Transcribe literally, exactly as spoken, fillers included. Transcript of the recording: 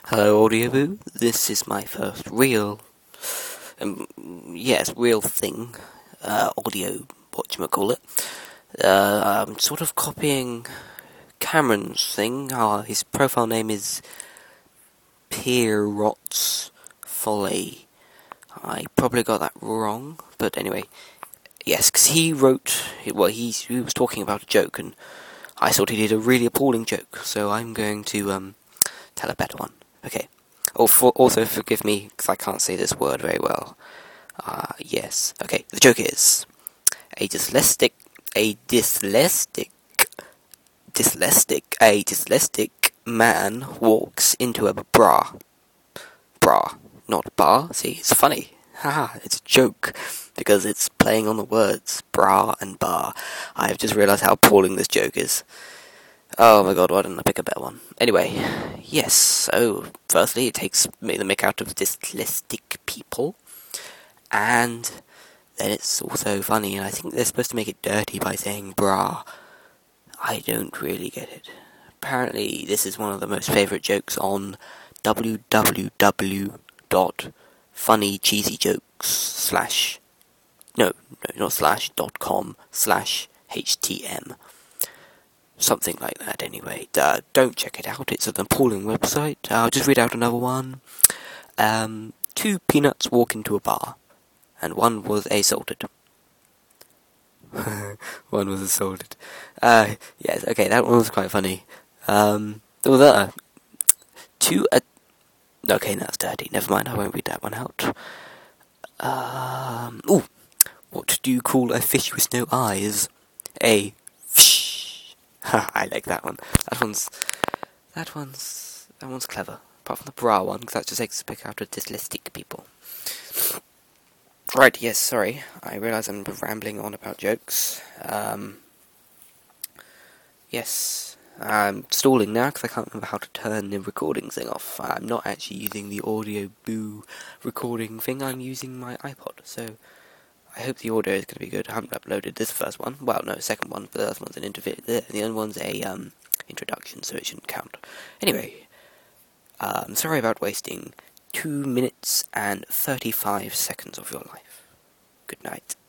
Hello, Audioboo. This is my first real, um, yes, real thing, uh, audio, whatchamacallit. Uh, I'm sort of copying Cameron's thing. Uh, his profile name is Pierrot's Folly. I probably got that wrong, but anyway, yes, because he wrote, well, he, he was talking about a joke, and I thought he did a really appalling joke, so I'm going to, um, tell a better one. Okay. Oh, for, also forgive me, because I can't say this word very well. Ah, uh, yes. Okay, the joke is, a dyslexic, a dyslexic, dyslexic, a dyslexic man walks into a bra. Bra, not bar. See, it's funny. Haha, it's a joke, because it's playing on the words, bra and bar. I've just realised how appalling this joke is. Oh my god, why didn't I pick a better one? Anyway, yes, so, firstly, it takes the mick out of dyslexic people, and then it's also funny, and I think they're supposed to make it dirty by saying bra. I don't really get it. Apparently, this is one of the most favourite jokes on www.funnycheesyjokes slash, no, no, not slash, dot com slash htm. Something like that, anyway. Uh, don't check it out, it's an appalling website. I'll just read out another one. Um, two peanuts walk into a bar, and one was assaulted. One was assaulted. Uh, yes, okay, that one was quite funny. Um, there was uh, two, uh, okay, that's dirty, never mind, I won't read that one out. Um, ooh, what do you call a fish with no eyes? A fish. I like that one. That one's, that one's, that one's clever. Apart from the bra one, because that just takes a pick out of dyslexic people. Right, yes, sorry. I realise I'm rambling on about jokes. Um, yes, I'm stalling now because I can't remember how to turn the recording thing off. I'm not actually using the Audioboo recording thing, I'm using my iPod, so I hope the audio is going to be good. I haven't uploaded this first one. Well, no, second one, but the other one's an interview. The other one's a um, introduction, so it shouldn't count. Anyway, uh, I'm sorry about wasting two minutes and thirty-five seconds of your life. Good night.